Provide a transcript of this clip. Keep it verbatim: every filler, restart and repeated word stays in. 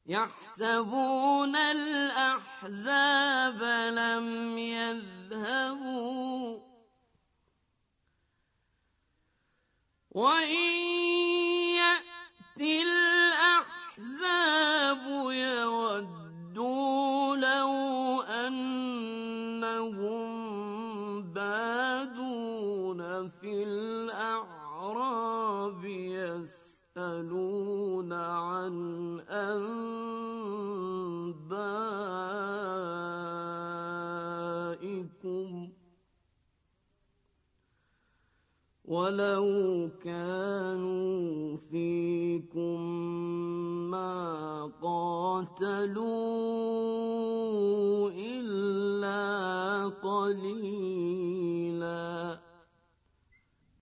يحسبون الأحزاب لم يذهبوا وإن يأتي الأحزاب يودوا لو أنهم بادون في الأعراب يسألون عن أنبائكم ولو كانوا فيكم ما قاتلوا إلا قليلا